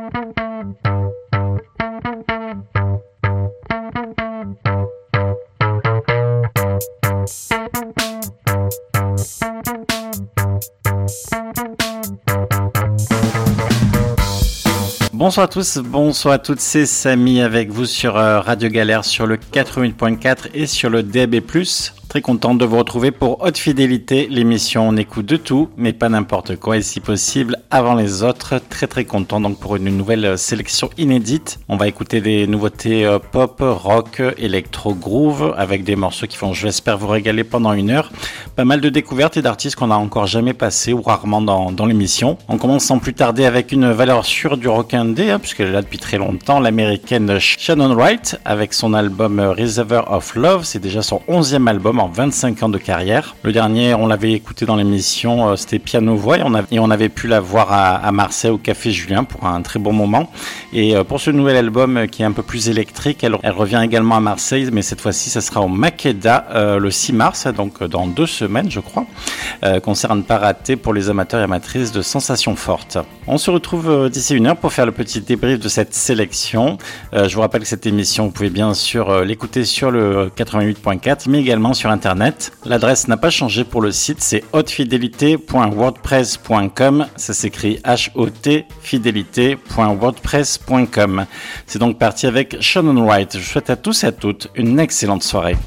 Bonsoir à tous, bonsoir à toutes, c'est Samy avec vous sur Radio Galère sur le 88.4 et sur le DAB+. Très content de vous retrouver pour Haute Fidélité, l'émission on écoute de tout, mais pas n'importe quoi et si possible avant les autres. Très content donc pour une nouvelle sélection inédite. On va écouter des nouveautés pop, rock, électro, groove avec des morceaux qui vont, je l'espère, vous régaler pendant une heure. Pas mal de découvertes et d'artistes qu'on n'a encore jamais passés ou rarement dans l'émission. On commence sans plus tarder avec une valeur sûre du rock indé, puisqu'elle est là depuis très longtemps, l'américaine Shannon Wright avec son album Reservoir of Love. C'est déjà son 11e album en 25 ans de carrière. Le dernier, on l'avait écouté dans l'émission, c'était Piano Voix et on avait pu la voir à Marseille au Café Julien pour un très bon moment. Et pour ce nouvel album qui est un peu plus électrique, elle revient également à Marseille, mais cette fois-ci, ça sera au Makeda le 6 mars, donc dans 2 semaines, je crois. Concert à ne pas rater pour les amateurs et amatrices de sensations fortes. On se retrouve d'ici une heure pour faire le petit débrief de cette sélection. Je vous rappelle que cette émission, vous pouvez bien sûr l'écouter sur le 88.4, mais également sur Internet. L'adresse n'a pas changé pour le site, c'est hautefidélité.wordpress.com. Ça s'écrit HOT fidélité.wordpress.com. C'est donc parti avec Shannon Wright. Je vous souhaite à tous et à toutes une excellente soirée.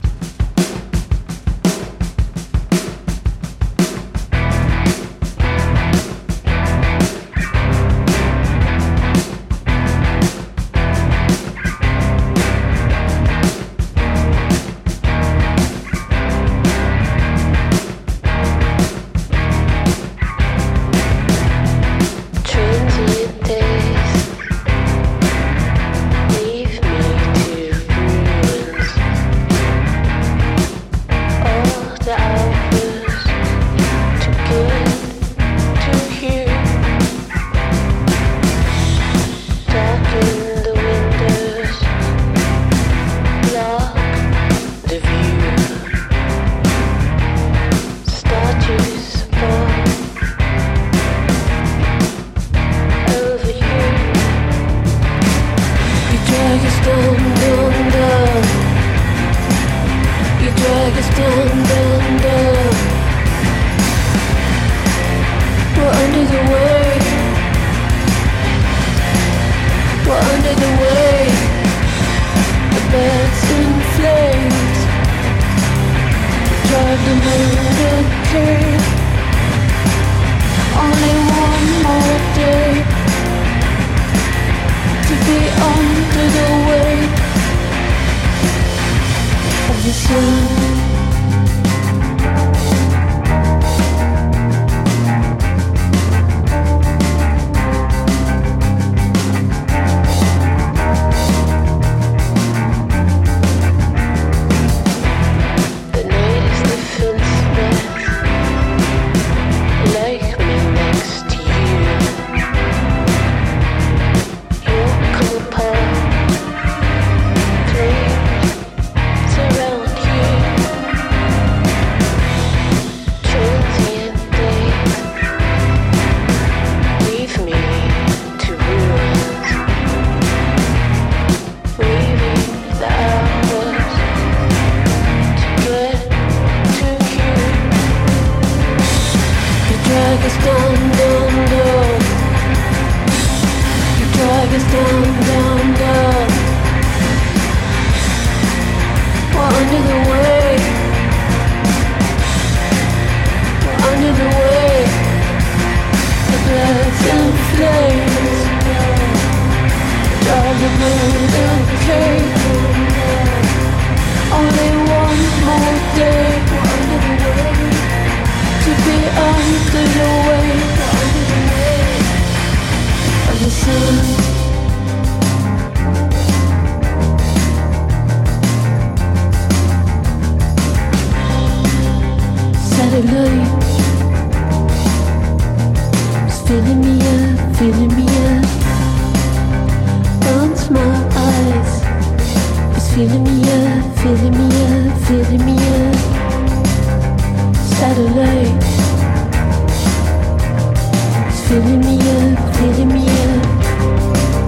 Filling me up,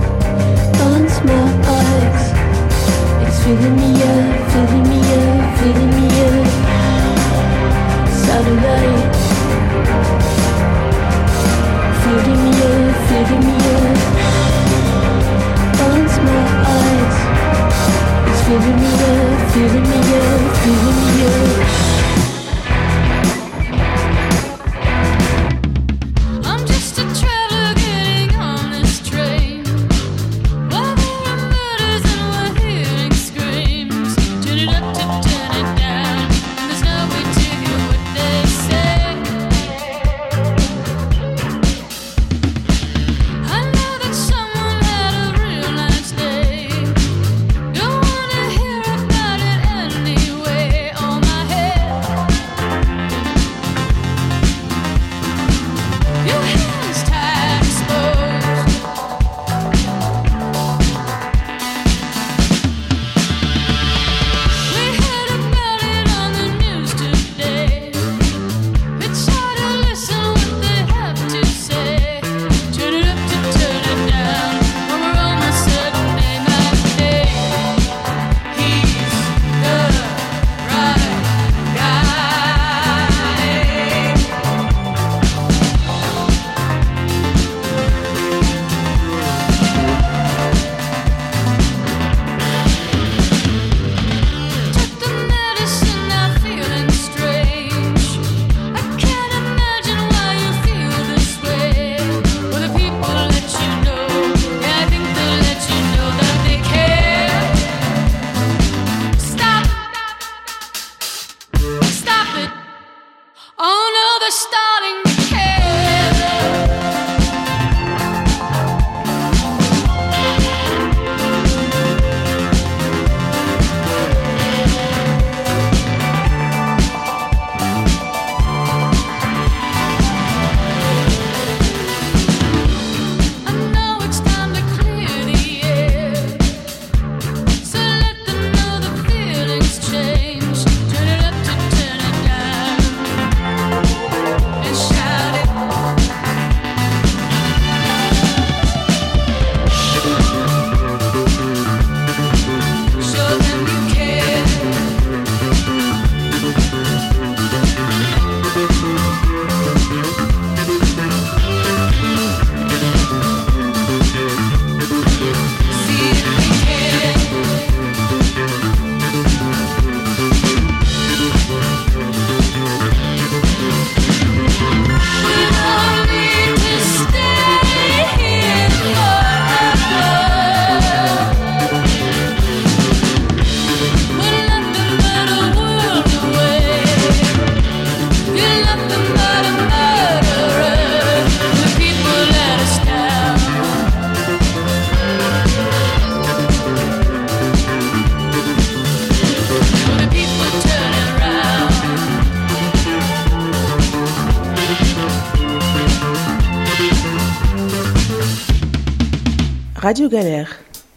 Radio Galère,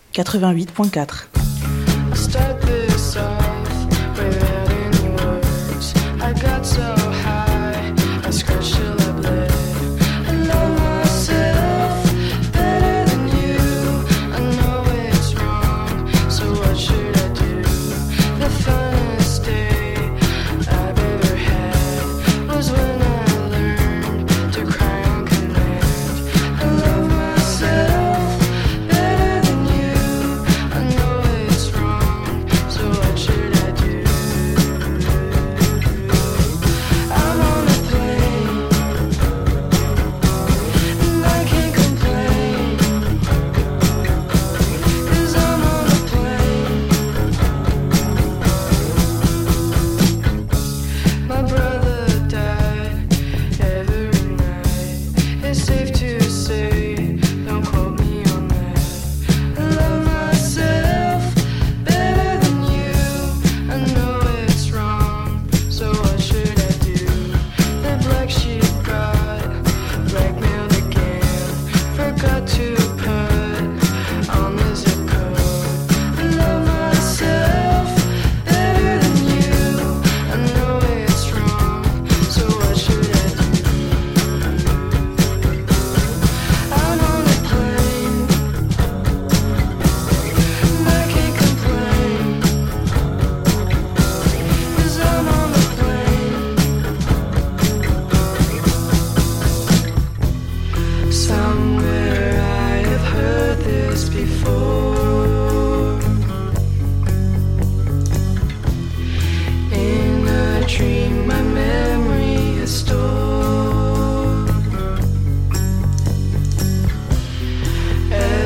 88.4.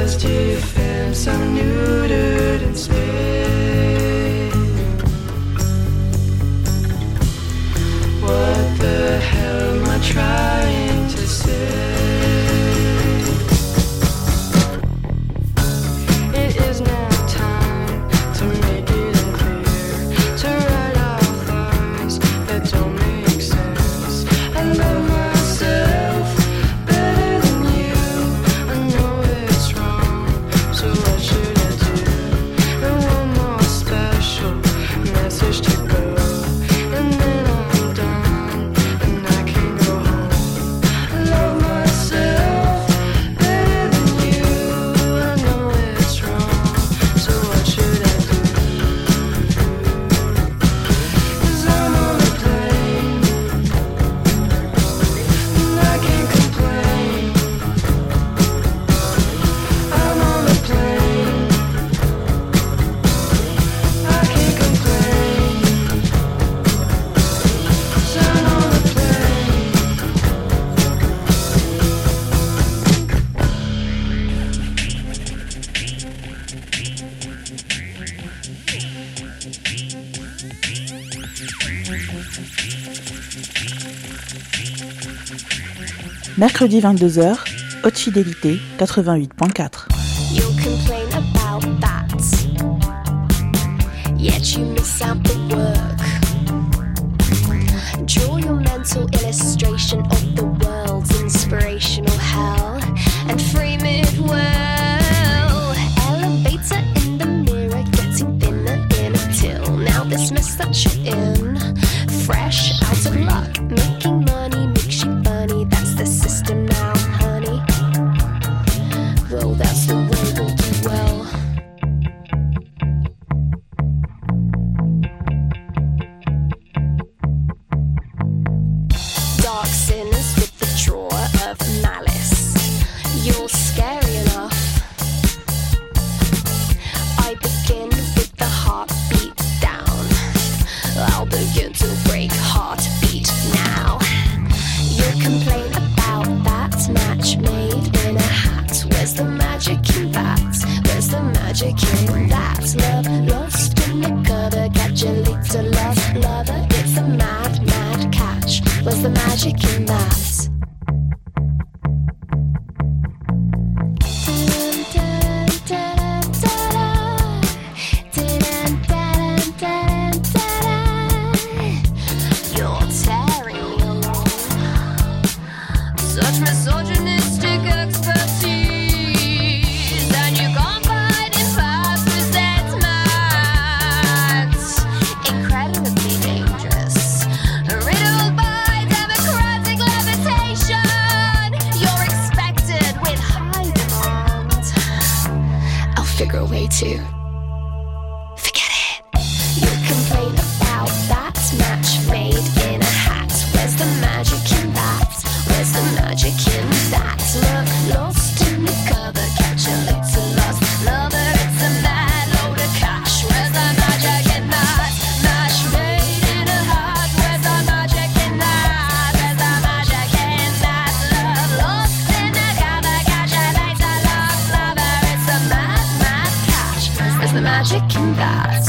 Does defense I'm neutered in space? What the hell am I trying to say? It is now time to make it unclear, to write out lines that don't make sense. I love myself better than you. I know it's wrong, so what should I do? And one more special message to go, and then I'm done, and I can go home. I love myself better than you. I know it's wrong, so what should I do? 'Cause I'm on a plane, and I can't complain. I'm on a plane, I can't complain. 'Cause I'm on a plane. Mercredi 22h, Haute Fidélité 88.4. You'll complain about that, yet you miss out the work. Draw your mental illustration of the world's inspirational hell and frame it well. Elevator in the mirror, getting thinner in a till. Now this mess that you're in, fresh out of luck, making money makes you funny. That's the system now, honey. Well, that's the way we'll do well. Dark sinners with the drawer of malice. You're scary enough. I begin with the heartbeat down. I'll begin to break heartbeat now. You'll complain about that match made in a hat. Where's the magic in that? Where's the magic in that? Love lost in the gutter, catch a little love lover. It's a mad, mad catch. Where's the magic in that? You're tearing me along. Such misogynistic expertise, and you confide in past resentment. Incredibly dangerous, riddled by democratic levitation. You're expected with high demand. I'll figure a way to forget it. You complain about that match made in a hat. Where's the magic in that? Where's the magic in that? Love lost in the cover, catch a little lost lover. It's a mad load of cash. Where's the magic in that? Match made in a hat. Where's the magic in that? Where's the magic in that? Love lost in the cover, catch a little lost lover. It's a mad, mad cash. Where's the magic in that?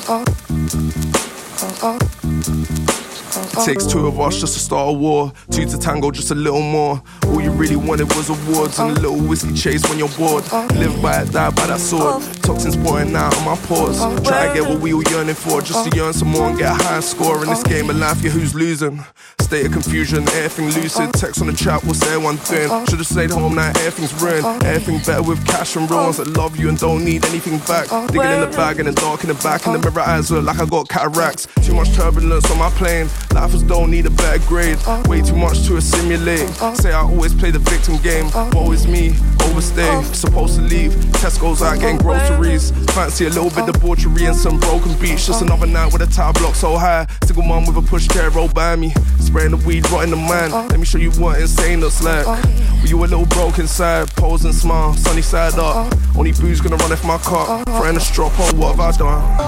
It takes two of us just to start a war. Two to tango, just a little more. All you really wanted was awards and a little whiskey chase when you're bored. Live by it, die by that sword. Toxins pouring out on my pores. Try to get what we all yearning for, just to yearn some more and get a high score. In this game of life, yeah, who's losing? State of confusion, everything lucid. Text on the chat, what's everyone doing? Should've stayed home, now everything's ruined. Everything better with cash and real ones that love you and don't need anything back. Digging in the bag and the dark in the back. And the mirror eyes look like I got cataracts. Too much turbulence on my plane. Life was don't need a better grade. Way too much to assimilate. Say I always play the victim game. Woe is me, overstay. Supposed to leave, Tesco's out getting groceries. Fancy a little bit debauchery and some broken beats. Just another night with a tire block so high. Single mum with a pushchair roll by me. Spraying the weed, rotting the mind. Let me show you what insane looks like. Were you a little broke inside? Pose and smile, sunny side up. Only booze gonna run off my cup. Friend a strop, oh what have I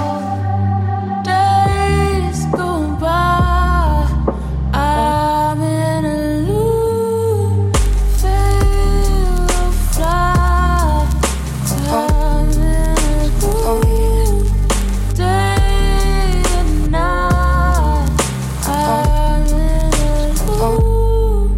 done? Days go by, I'm in a loop, fail to fly. I'm in a loop, day and night. I'm in a loop,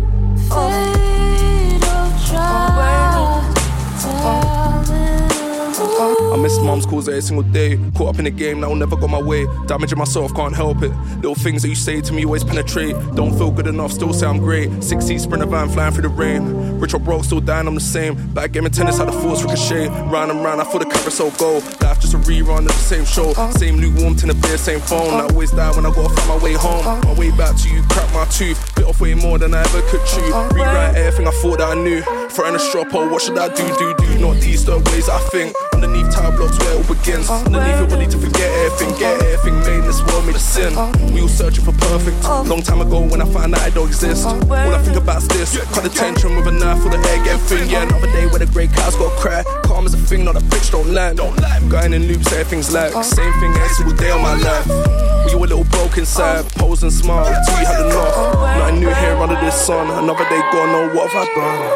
fail to try. I'm in a loop. I miss mom's calls every single day. Caught up in the game, now never got my way. Damaging myself, can't help it. Little things that you say to me always penetrate. Don't feel good enough, still say I'm great. 6-seat Sprinter van flying through the rain. Rich or broke, still dying, I'm the same. Back game in tennis, how the force ricochet. Round and round, I feel the carousel go. Life just a rerun of the same show. Same lukewarm tin of beer, same phone. I always die when I gotta find my way home. My way back to you, crack my tooth. Bit off way more than I ever could chew. Rewrite everything I thought that I knew. Threaten a strop, oh, what should I do? Not these the ways I think. Underneath tire blocks where it all begins. Underneath your body to forget everything. Get everything made in this world made a sin. We all searching for perfect. Long time ago when I found out I don't exist. All I think about is this. Cut the tension with a knife for the hair getting thin. Yeah, another day where the grey cows got cry. Calm as a thing, not a bitch, don't lie. Going in loops, everything's like same thing every single day of my life. We all a little broke inside. Pose and smile till we had enough. Nothing new here under this sun. Another day gone, know what have I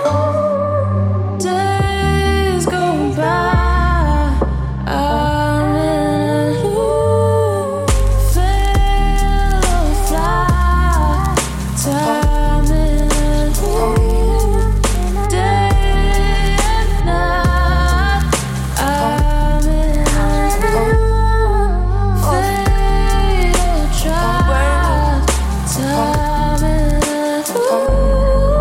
done? Days go by, I'm in a loop, fail to fly. Time in a loop, day and night. I'm in a loop, fail to try. Time in a loop.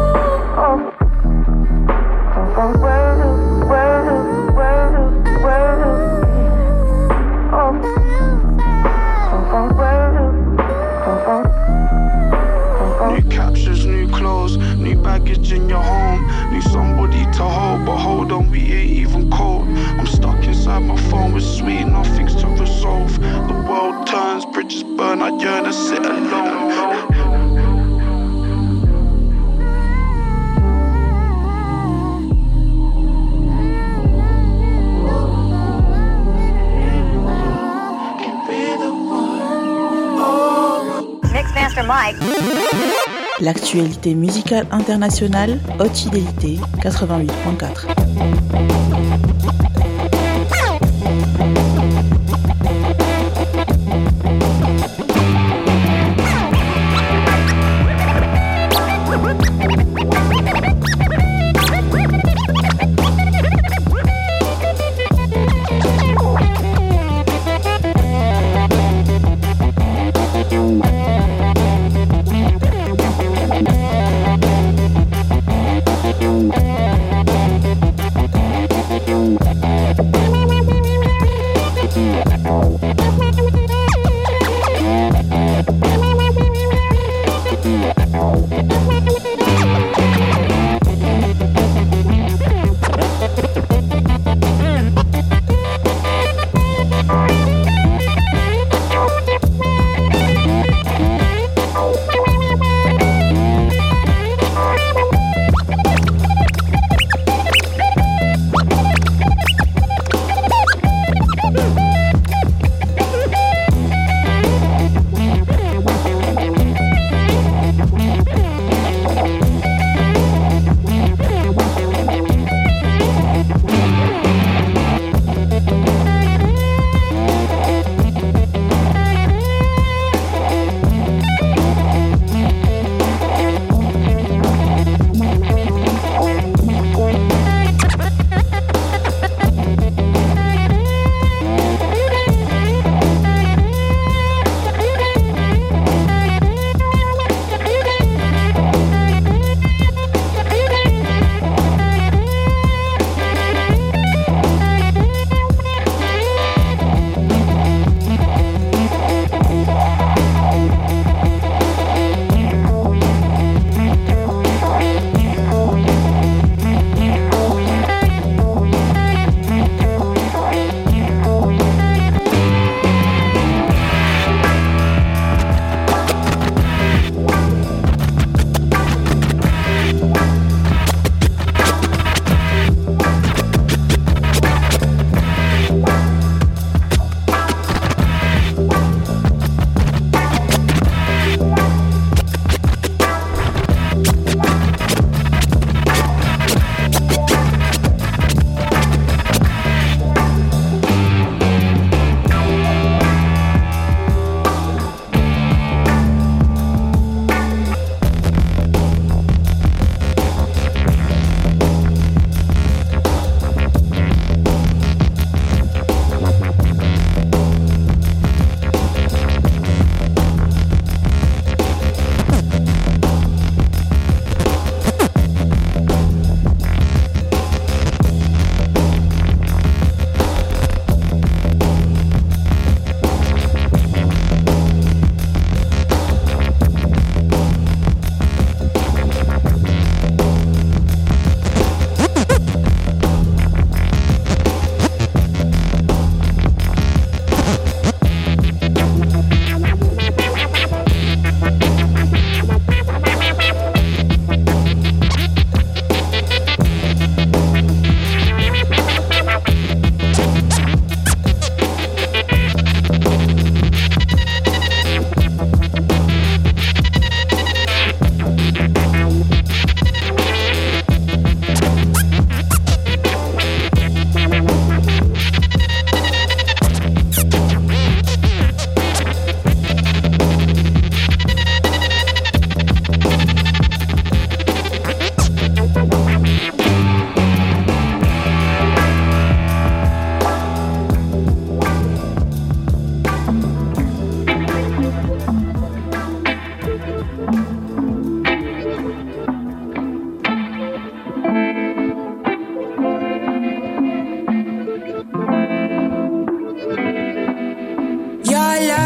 New captures, new clothes, new baggage in your home. Need somebody to hold, but hold on, we ain't even cold. I'm stuck inside my phone with sweet, nothing's to resolve. The world turns, bridges burn, I yearn to sit alone. Mixmaster Mike. L'actualité musicale internationale, Haute Fidélité 88.4.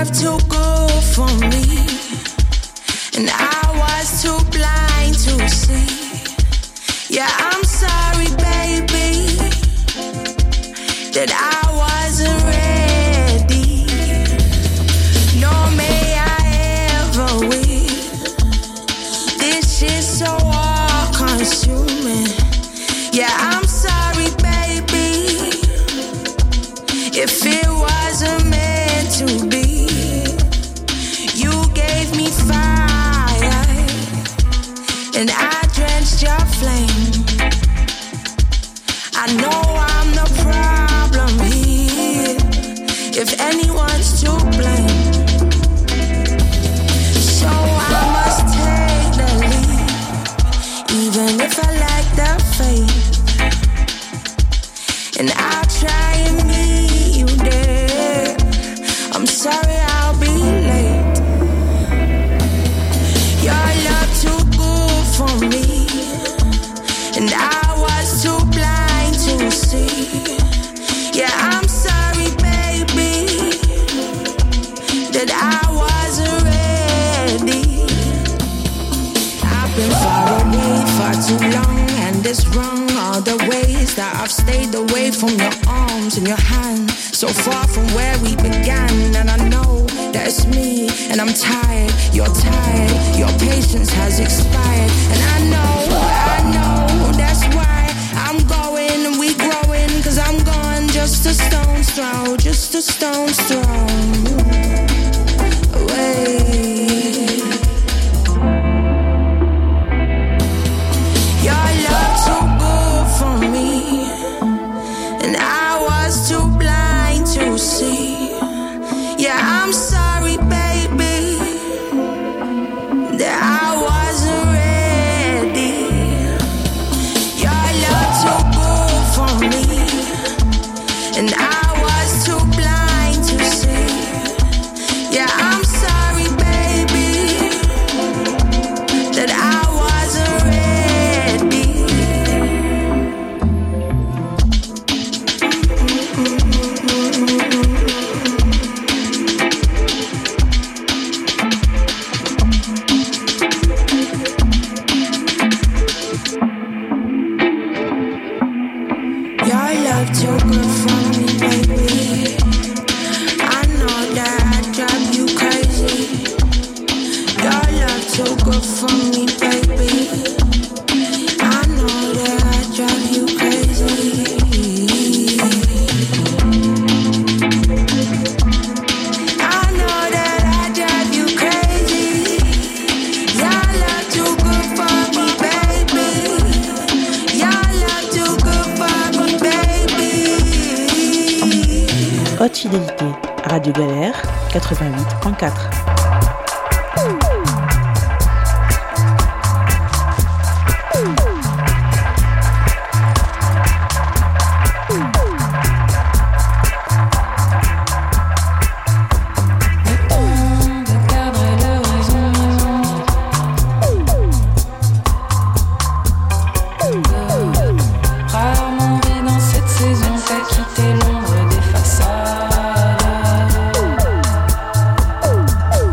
love too good for me, and I was too blind to see. Yeah, I'm sorry, baby, that I wasn't ready. Nor may I ever will. This shit's so all-consuming. Yeah, I'm sorry, baby, if it wasn't meant to be. You gave me fire, and I drenched your flame. I know I'm the problem here, if anyone's to blame. So I must take the lead, even if I lack the faith. And I'll try and meet you there. I'm sorry I'll be late. Your love too good for me, and I was too blind to see. Yeah, I'm sorry, baby, that I wasn't ready. I've been far away far too long, and it's wrong all the ways that I've stayed away from your arms and your hand, so far from where we began. And I know that it's me, and I'm tired, you're tired, your patience has expired. And I know, that's why I'm going and we growing, cause I'm gone just a stone's throw, just a stone's throw away. Your love too good for me, and I was too blind to see. Yeah, I'm sorry, baby, that I wasn't ready. Your love too good for me, and I was too blind to see. Yeah, I'm sorry, baby, that I wasn't ready. Your love too good for me, baby. I know that I drive you crazy. Your love too good for me, baby. I know that I drive you crazy. I know that I drive you crazy. Your love too good for me, baby. Your love too good for me, baby. Haute fidélité, Radio Galère, 88.4. Rarement vu dans cette saison, t'as quitté l'ombre des façades.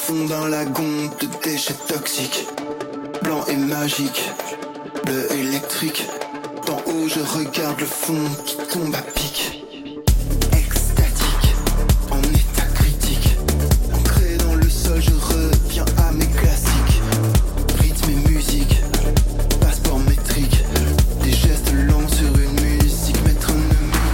fond d'un lagon de déchets toxiques. Blanc et magique, bleu électrique. D'en haut je regarde le fond qui tombe à pic. Extatique, en état critique. Ancré dans le sol je reviens à mes classiques. Rythme et musique, passeport métrique. Des gestes lents sur une musique métronomique.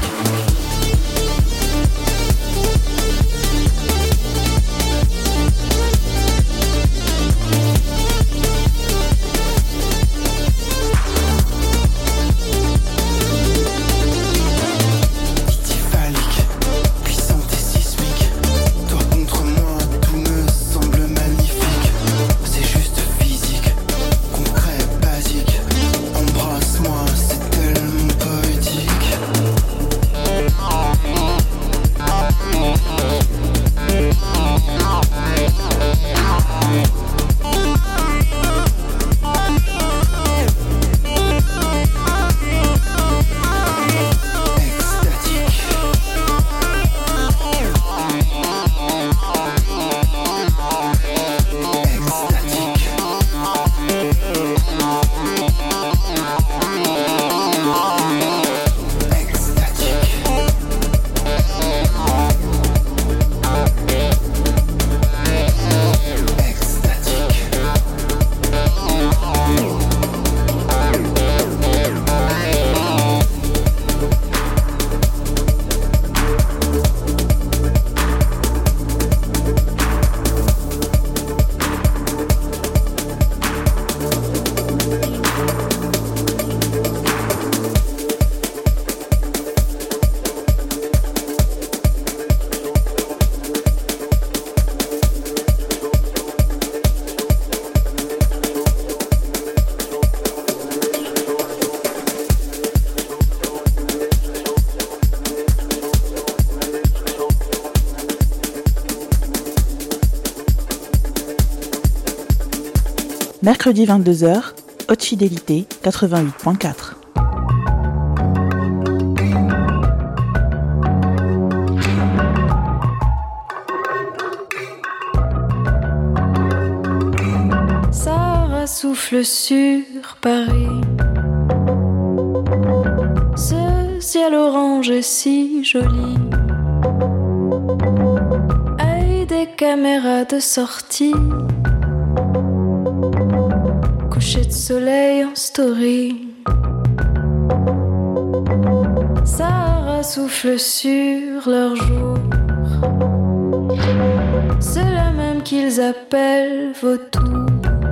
Mercredi 22h, Haute Fidélité 88.4. Sarah souffle sur Paris. Ce ciel orange est si joli. Avec des caméras de sortie. Coucher de soleil en story. Sarah souffle sur leurs jours. C'est la même qu'ils appellent vautours.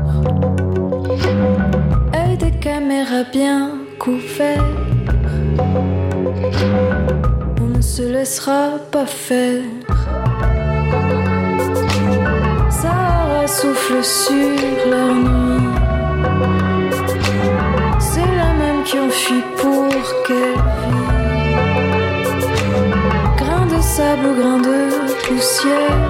Avec des caméras bien couvertes. On ne se laissera pas faire. Sarah souffle sur leur nuit. C'est la même qui ont fui pour qu'elle vit. Grain de sable ou grain de poussière.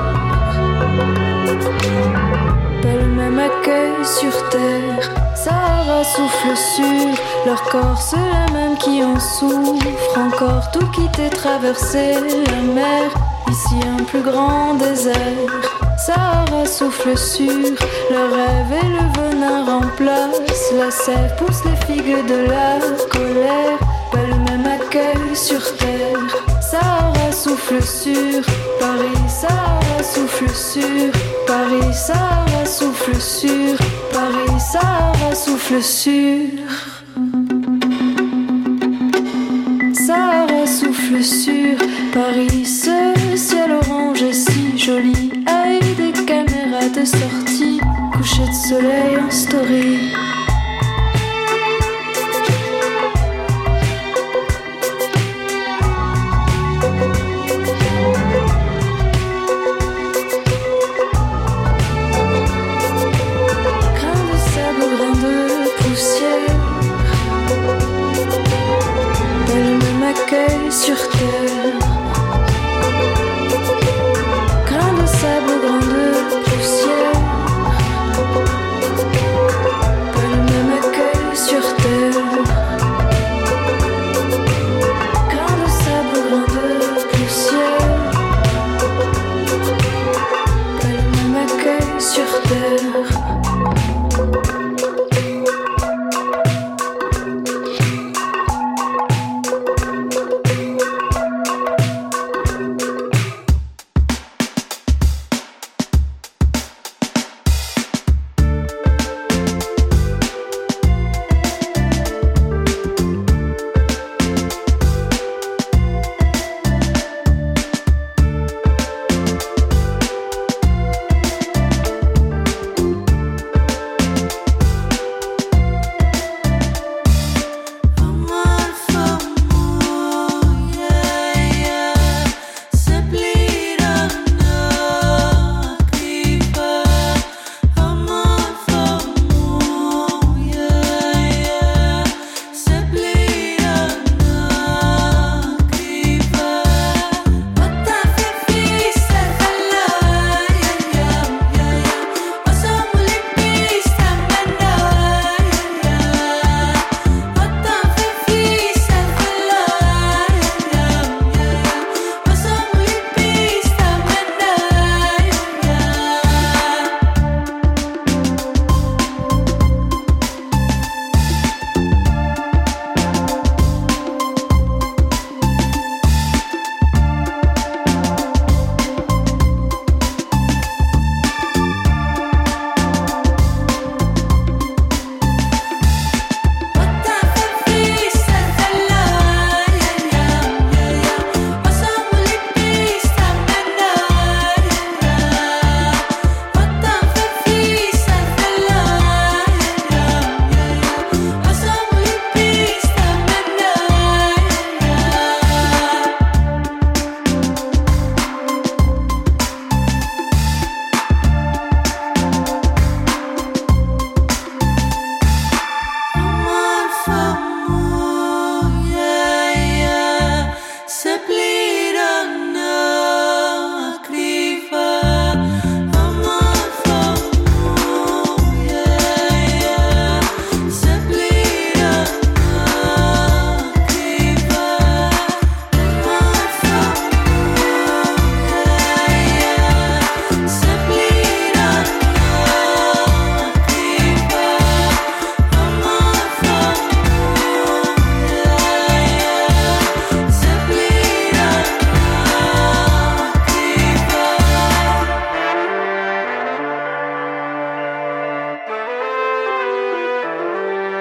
Pas le même accueil sur terre. Sarah souffle sur leur corps. C'est la même qui en souffre encore. Tout quitter, traverser la mer. Ici un plus grand désert. Sarah souffle sur le rêve et le venin remplace la sève, pousse les figues de la colère. Pas le même accueil sur terre. Sarah souffle sur Paris. Sarah souffle sur Paris. Sarah souffle sur Paris. Sarah souffle sur. Sarah souffle sur Paris. Ce ciel orange est si joli. Avec des caméras de sortie. Coucher de soleil en story. Grain de sable ou grain de poussière. Pas le même accueil sur terre. Grain de sable ou grain de poussière.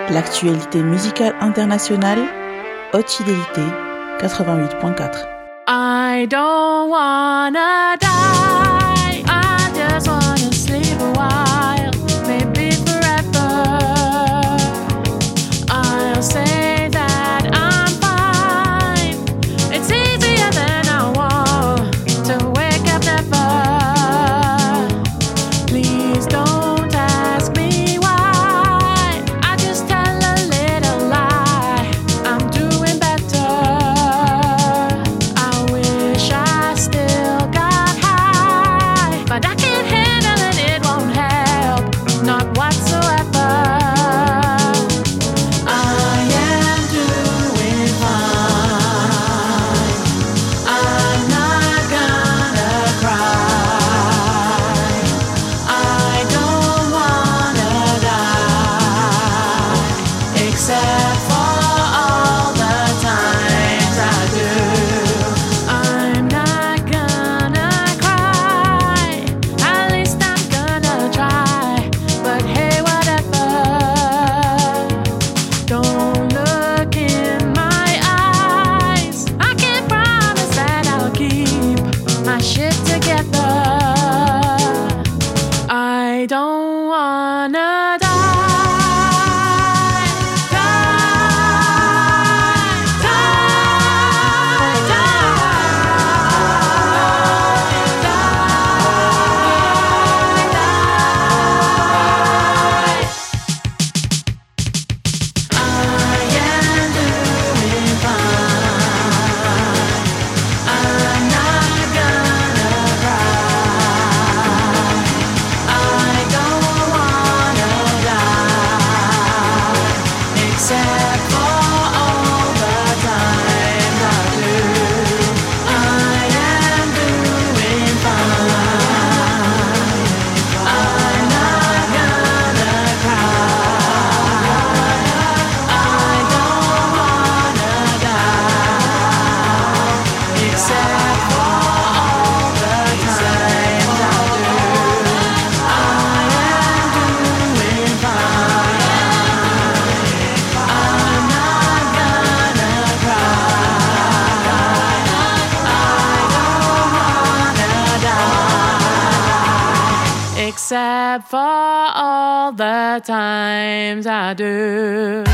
L'actualité musicale internationale, Haute Fidélité 88.4. I don't wanna die, I just wanna sleep a while, maybe forever. I'll say that I'm fine, it's easier than I want to wake up never. Please don't ask me why, I just tell a little lie, I'm doing better. I wish I still got high, but I can't handle it, it won't help, not whatsoever. I am doing fine, I'm not gonna cry, I don't wanna die, except for all the times I do. I'm not gonna cry, at least I'm gonna try, but hey, whatever. Don't look in my eyes, I can't promise that I'll keep my shit together. I don't wanna die, except for all the times I do. I am doing fine, I'm not gonna cry, I don't wanna die, except for all the times I do. I am doing fine, I'm not gonna cry, I don't wanna die, except for all the times I do.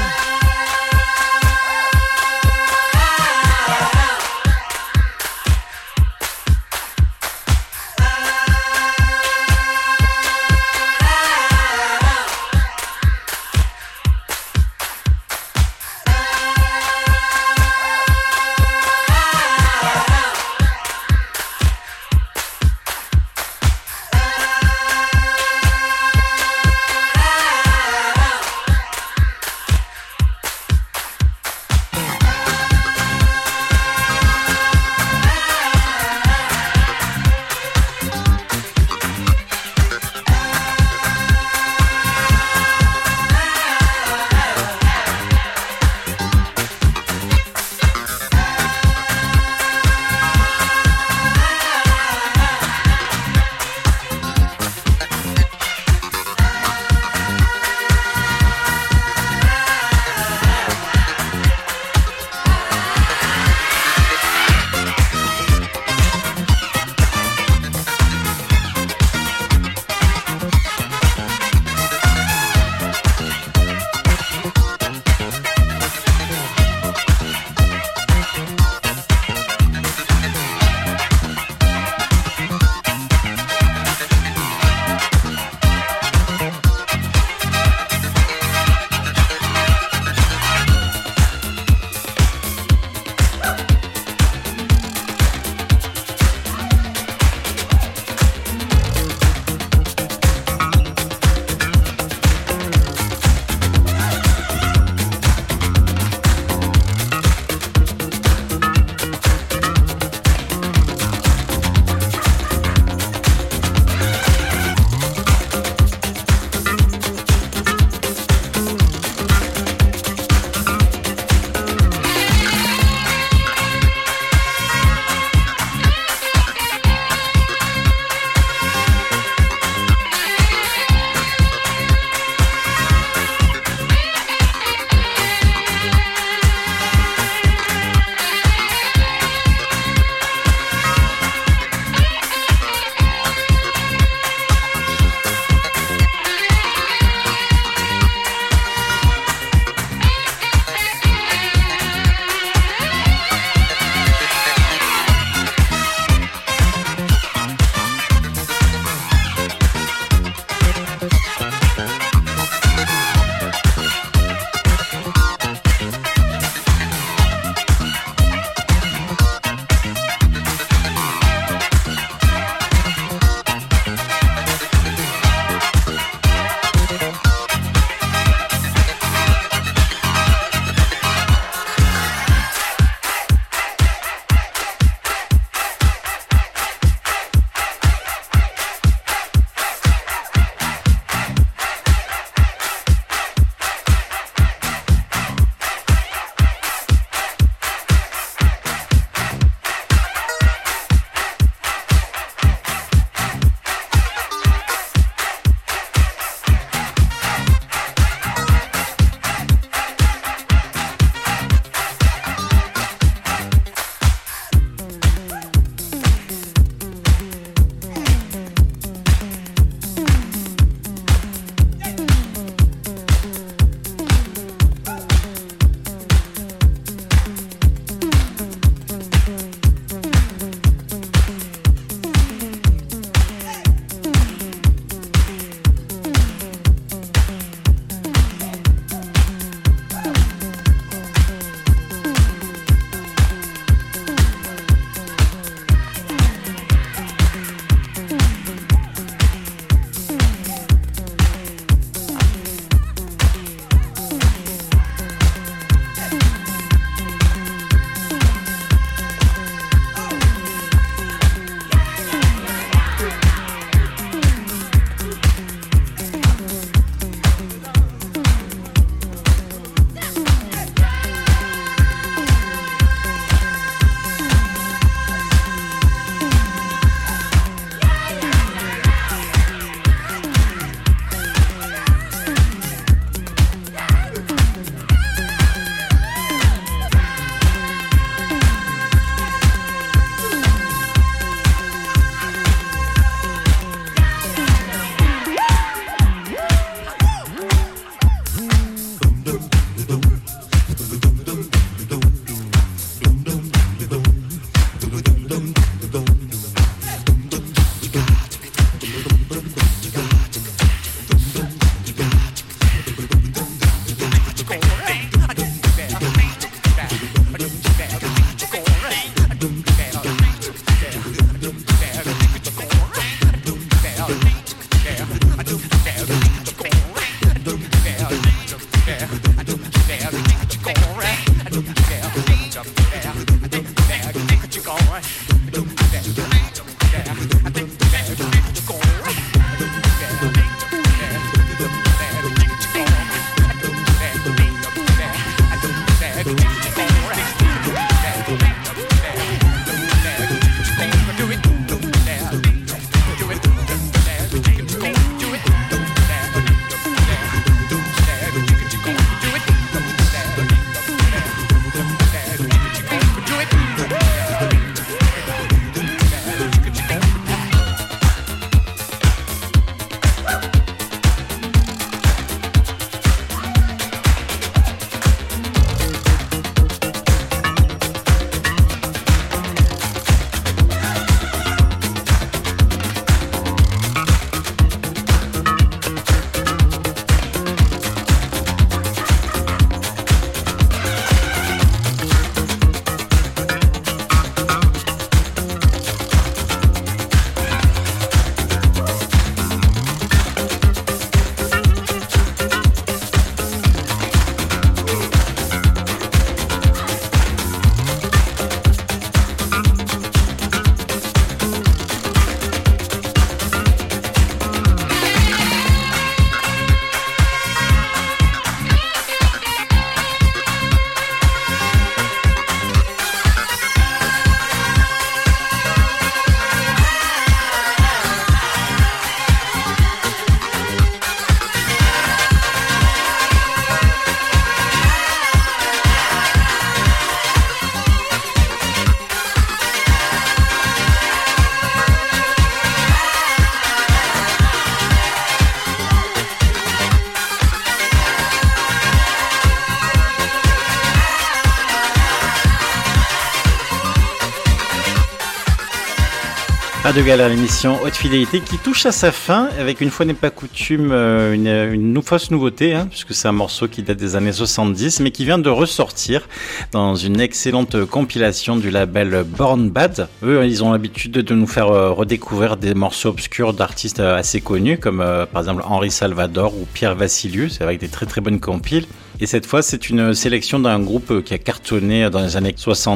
Radio Galère, l'émission Haute Fidélité qui touche à sa fin avec une fois n'est pas coutume une fausse nouveauté, puisque c'est un morceau qui date des années 70 mais qui vient de ressortir dans une excellente compilation du label Born Bad. Eux, ils ont l'habitude de nous faire redécouvrir des morceaux obscurs d'artistes assez connus comme par exemple Henri Salvador ou Pierre Vassiliou, c'est avec des très très bonnes compiles. Et cette fois, c'est une sélection d'un groupe qui a cartonné dans les années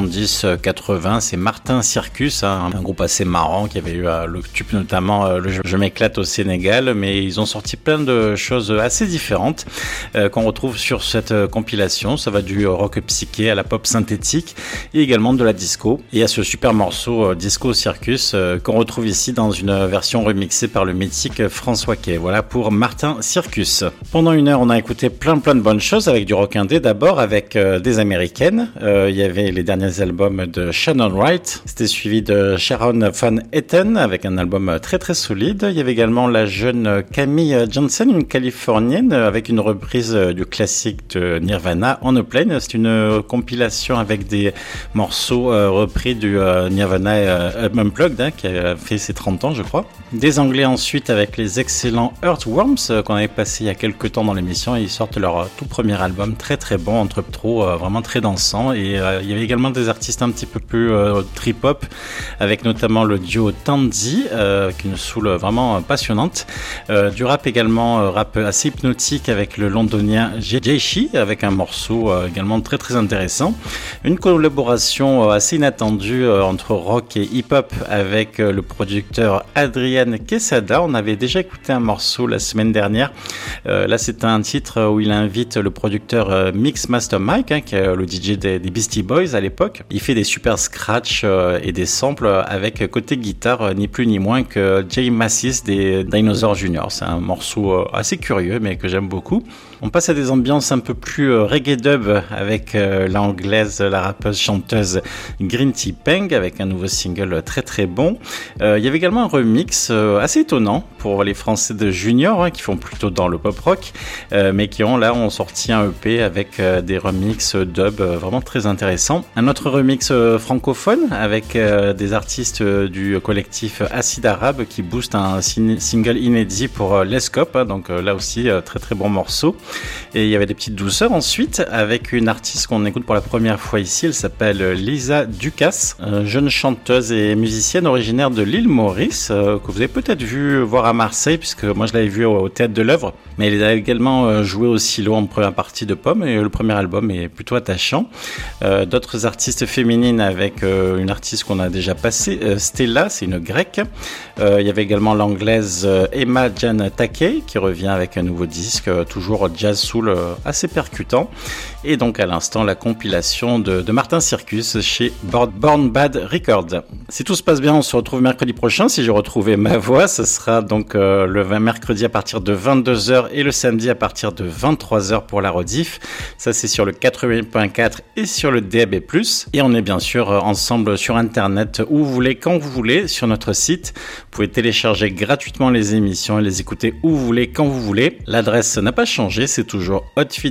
70-80. C'est Martin Circus, un groupe assez marrant qui avait eu le tube notamment le Je m'éclate au Sénégal. Mais ils ont sorti plein de choses assez différentes qu'on retrouve sur cette compilation. Ça va du rock psyché à la pop synthétique et également de la disco. Et il y a ce super morceau Disco Circus qu'on retrouve ici dans une version remixée par le mythique François Quay. Voilà pour Martin Circus. Pendant une heure, on a écouté plein de bonnes choses. Avec du rock indé d'abord, avec des américaines. Il y avait les derniers albums de Shannon Wright. C'était suivi de Sharon Van Etten avec un album très très solide. Il y avait également la jeune Camille Johnson, une californienne, avec une reprise du classique de Nirvana, On a Plane. C'est une compilation avec des morceaux repris du Nirvana Unplugged, qui a fait ses 30 ans je crois. Des Anglais ensuite avec les excellents Earthworms qu'on avait passé il y a quelques temps dans l'émission. Ils sortent leur tout premier album très très bon, entre trop vraiment très dansant, et il y avait également des artistes un petit peu plus trip-hop avec notamment le duo Tandy qui nous soul vraiment passionnante, du rap également, rap assez hypnotique avec le londonien Jayshi avec un morceau également très très intéressant, une collaboration assez inattendue entre rock et hip-hop avec le producteur Adrian Quesada. On avait déjà écouté un morceau la semaine dernière, là c'est un titre où il invite le producteur Mix Master Mike, qui est le DJ des Beastie Boys à l'époque. Il fait des super scratchs et des samples avec côté guitare ni plus ni moins que Jay Massis des Dinosaur Jr. C'est un morceau assez curieux mais que j'aime beaucoup. On passe à des ambiances un peu plus reggae dub avec l'anglaise, la rappeuse chanteuse Green Tea Peng avec un nouveau single très très bon. Il y avait également un remix assez étonnant pour les Français de Junior qui font plutôt dans le pop rock mais qui ont sorti un EP avec des remixes dub vraiment très intéressants. Un autre remix francophone avec des artistes du collectif Acide Arabe qui booste un single inédit pour Lescope, donc là aussi très très bon morceau. Et il y avait des petites douceurs ensuite avec une artiste qu'on écoute pour la première fois ici. Elle s'appelle Lisa Ducasse, jeune chanteuse et musicienne originaire de l'île Maurice que vous avez peut-être vu voir à Marseille puisque moi je l'avais vue au Théâtre de l'Œuvre, mais elle a également joué au Silo en première partie de Pomme et le premier album est plutôt attachant. D'autres artistes féminines avec une artiste qu'on a déjà passée, Stella, c'est une grecque. Il y avait également l'anglaise Emma Jan Takei qui revient avec un nouveau disque, toujours jazz soul assez percutant. Et donc à l'instant la compilation de Martin Circus chez Born Bad Records. Si tout se passe bien, on se retrouve mercredi prochain. Si j'ai retrouvé ma voix, ce sera donc le mercredi à partir de 22h et le samedi à partir de 23h pour la rediff. Ça c'est sur le 88.4 et sur le DAB+. Et on est bien sûr ensemble sur internet où vous voulez, quand vous voulez, sur notre site. Vous pouvez télécharger gratuitement les émissions et les écouter où vous voulez, quand vous voulez. L'adresse n'a pas changé, c'est toujours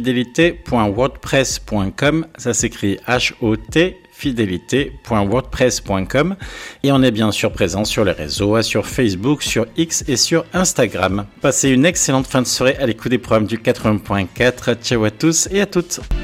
hautefidélité.wordpress.com. Ça s'écrit HOT fidélité.wordpress.com et on est bien sûr présent sur les réseaux, sur Facebook, sur X et sur Instagram. Passez une excellente fin de soirée à l'écoute des programmes du 80.4. Ciao à tous et à toutes.